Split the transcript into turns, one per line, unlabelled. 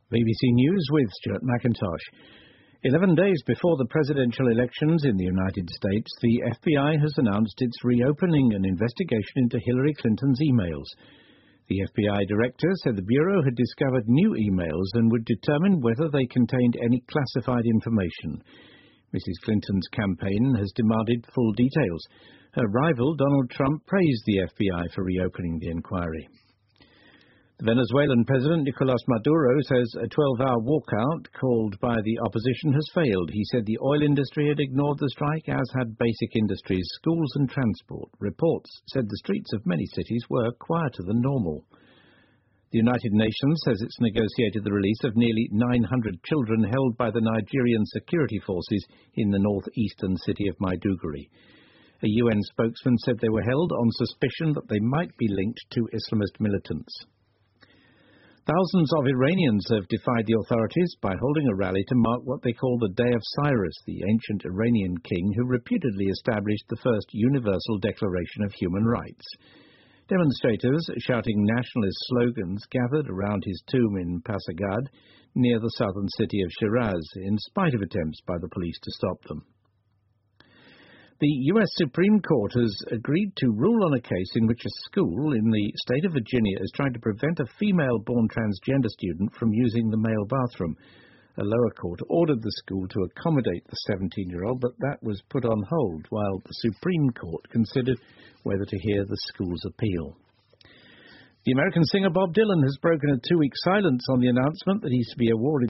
BBC News with Stuart McIntosh. 11 days before the presidential elections in the United States, the FBI has announced it's reopening an investigation into Hillary Clinton's emails. The FBI director said the Bureau had discovered new emails and would determine whether they contained any classified information. Mrs. Clinton's campaign has demanded full details. Her rival, Donald Trump, praised the FBI for reopening the inquiry. The Venezuelan President Nicolas Maduro says a 12-hour walkout called by the opposition has failed. He said the oil industry had ignored the strike, as had basic industries, schools and transport. Reports said the streets of many cities were quieter than normal. The United Nations says it's negotiated the release of nearly 900 children held by the Nigerian security forces in the northeastern city of Maiduguri. A UN spokesman said they were held on suspicion that they might be linked to Islamist militants. Thousands of Iranians have defied the authorities by holding a rally to mark what they call the Day of Cyrus, the ancient Iranian king who reputedly established the first universal declaration of human rights. Demonstrators shouting nationalist slogans gathered around his tomb in Pasargad, near the southern city of Shiraz, in spite of attempts by the police to stop them. The U.S. Supreme Court has agreed to rule on a case in which a school in the state of Virginia is trying to prevent a female-born transgender student from using the male bathroom. A lower court ordered the school to accommodate the 17-year-old, but that was put on hold while the Supreme Court considered whether to hear the school's appeal. The American singer Bob Dylan has broken a 2-week silence on the announcement that he's to be awarded